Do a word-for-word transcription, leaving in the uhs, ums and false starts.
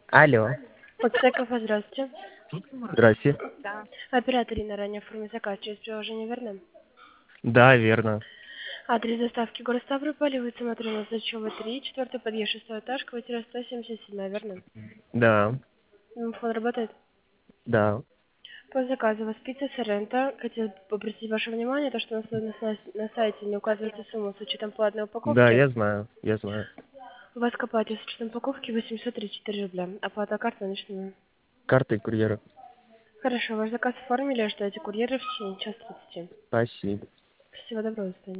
Алло. Подсекова, здравствуйте. Здрасте. Оператор Инна, ранее оформить заказ через приложение, верно? Да, верно. Адрес доставки город Ставрополь, улица Матрена Зачева, три, четвертый подъезд, шестой этаж, квартира сто семьдесят семь, верно? Да, М, Фон работает? да. По заказу вас пицца Соренто. Хотел попросить ваше внимание, то, что у нас на, сай- на сайте не указывается сумма с учетом платной Да, упаковки. я знаю, я знаю. У вас копайте с учетом упаковки восемьсот тридцать четыре рубля. Оплата карты наличными. Картой курьера. Хорошо, ваш заказ оформили, ждете курьера в течение часа тридцати. Спасибо. Всего доброго, до свидания.